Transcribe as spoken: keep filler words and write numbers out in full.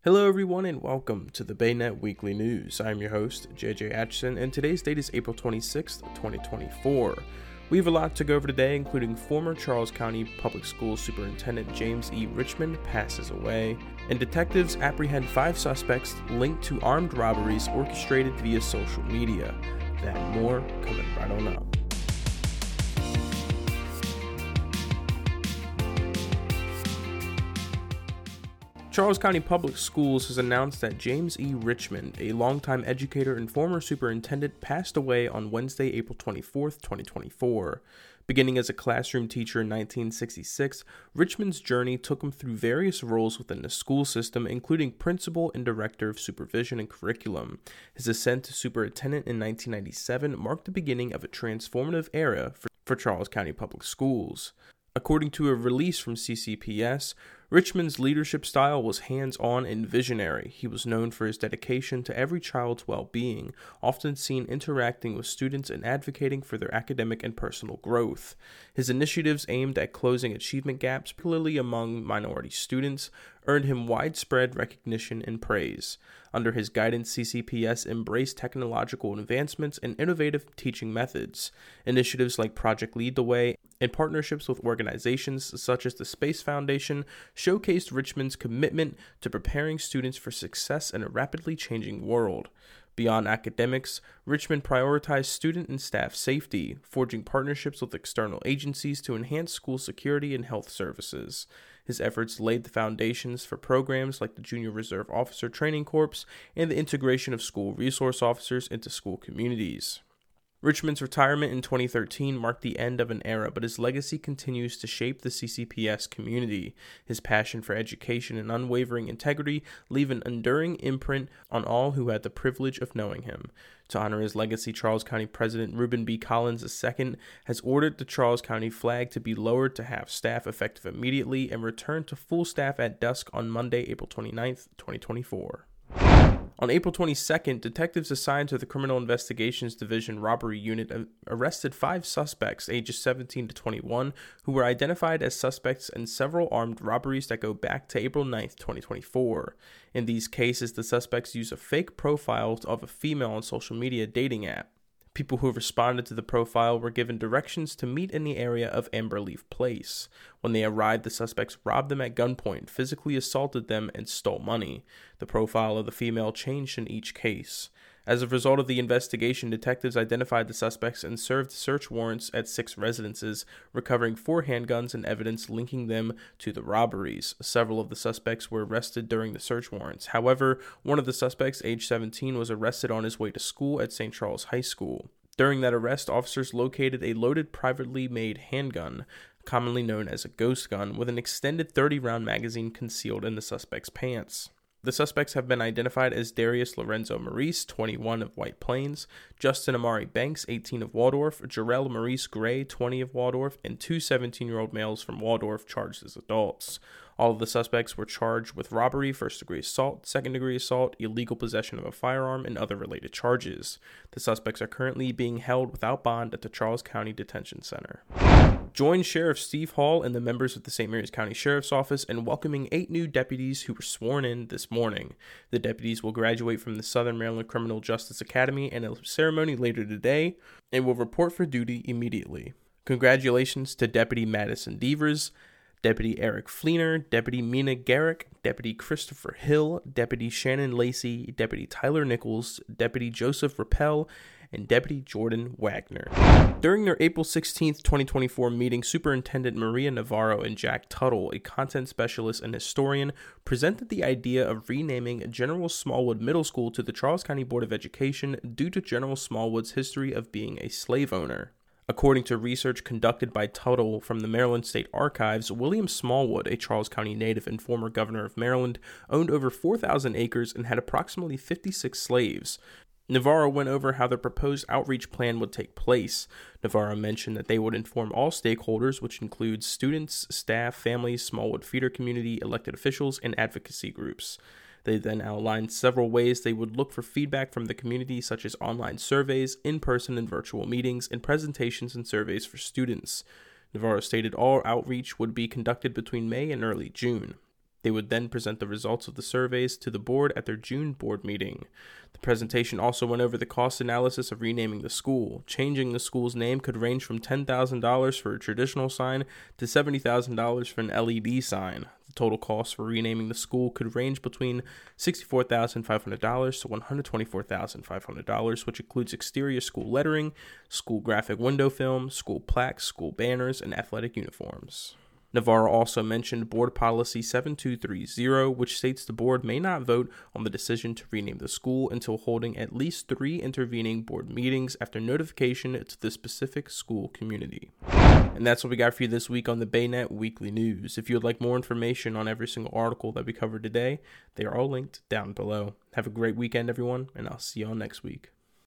Hello everyone and welcome to the Baynet Weekly News. I'm your host, J J Atchison, and today's date is April twenty-sixth, twenty twenty-four. We have a lot to go over today, including former Charles County Public Schools Superintendent James E. Richmond passes away, and detectives apprehend five suspects linked to armed robberies orchestrated via social media. That and more coming right on up. Charles County Public Schools has announced that James E. Richmond, a longtime educator and former superintendent, passed away on Wednesday, April twenty-fourth, twenty twenty-four. Beginning as a classroom teacher in nineteen sixty-six, Richmond's journey took him through various roles within the school system, including principal and director of supervision and curriculum. His ascent to superintendent in nineteen ninety-seven marked the beginning of a transformative era for, for Charles County Public Schools. According to a release from C C P S, Richmond's leadership style was hands-on and visionary. He was known for his dedication to every child's well-being, often seen interacting with students and advocating for their academic and personal growth. His initiatives aimed at closing achievement gaps, particularly among minority students, earned him widespread recognition and praise. Under his guidance, C C P S embraced technological advancements and innovative teaching methods. Initiatives like Project Lead the Way and partnerships with organizations such as the Space Foundation showcased Richmond's commitment to preparing students for success in a rapidly changing world. Beyond academics, Richmond prioritized student and staff safety, forging partnerships with external agencies to enhance school security and health services. His efforts laid the foundations for programs like the Junior Reserve Officer Training Corps and the integration of school resource officers into school communities. Richmond's retirement in twenty thirteen marked the end of an era, but his legacy continues to shape the C C P S community. His passion for education and unwavering integrity leave an enduring imprint on all who had the privilege of knowing him. To honor his legacy, Charles County President Reuben B. Collins the second has ordered the Charles County flag to be lowered to half staff effective immediately and return to full staff at dusk on Monday, April twenty-ninth, twenty twenty-four. On April twenty-second, detectives assigned to the Criminal Investigations Division Robbery Unit arrested five suspects ages seventeen to twenty-one who were identified as suspects in several armed robberies that go back to April ninth, twenty twenty-four. In these cases, the suspects used a fake profile of a female on social media dating app. People who responded to the profile were given directions to meet in the area of Amberleaf Place. When they arrived, the suspects robbed them at gunpoint, physically assaulted them, and stole money. The profile of the female changed in each case. As a result of the investigation, detectives identified the suspects and served search warrants at six residences, recovering four handguns and evidence linking them to the robberies. Several of the suspects were arrested during the search warrants. However, one of the suspects, age seventeen, was arrested on his way to school at Saint Charles High School. During that arrest, officers located a loaded privately made handgun, commonly known as a ghost gun, with an extended thirty round magazine concealed in the suspect's pants. The suspects have been identified as Darius Lorenzo Maurice, twenty-one, of White Plains, Justin Amari Banks, eighteen, of Waldorf, Jarrell Maurice Gray, twenty, of Waldorf, and two seventeen-year-old males from Waldorf charged as adults. All of the suspects were charged with robbery, first-degree assault, second-degree assault, illegal possession of a firearm, and other related charges. The suspects are currently being held without bond at the Charles County Detention Center. Join Sheriff Steve Hall and the members of the Saint Mary's County Sheriff's Office in welcoming eight new deputies who were sworn in this morning. The deputies will graduate from the Southern Maryland Criminal Justice Academy in a ceremony later today and will report for duty immediately. Congratulations to Deputy Madison Devers, Deputy Eric Fleener, Deputy Mina Garrick, Deputy Christopher Hill, Deputy Shannon Lacey, Deputy Tyler Nichols, Deputy Joseph Rappel, and Deputy Jordan Wagner. During their April sixteenth, twenty twenty-four meeting, Superintendent Maria Navarro and Jack Tuttle, a content specialist and historian, presented the idea of renaming General Smallwood Middle School to the Charles County Board of Education due to General Smallwood's history of being a slave owner. According to research conducted by Tuttle from the Maryland State Archives, William Smallwood, a Charles County native and former governor of Maryland, owned over four thousand acres and had approximately fifty-six slaves. Navarro went over how the proposed outreach plan would take place. Navarro mentioned that they would inform all stakeholders, which includes students, staff, families, Smallwood feeder community, elected officials, and advocacy groups. They then outlined several ways they would look for feedback from the community, such as online surveys, in-person and virtual meetings, and presentations and surveys for students. Navarro stated all outreach would be conducted between May and early June. They would then present the results of the surveys to the board at their June board meeting. The presentation also went over the cost analysis of renaming the school. Changing the school's name could range from ten thousand dollars for a traditional sign to seventy thousand dollars for an L E D sign. The total cost for renaming the school could range between sixty-four thousand five hundred dollars to one hundred twenty-four thousand five hundred dollars, which includes exterior school lettering, school graphic window film, school plaques, school banners, and athletic uniforms. Navarro also mentioned Board Policy seven two three zero, which states the board may not vote on the decision to rename the school until holding at least three intervening board meetings after notification to the specific school community. And that's what we got for you this week on the Baynet Weekly News. If you would like more information on every single article that we covered today, they are all linked down below. Have a great weekend, everyone, and I'll see you all next week.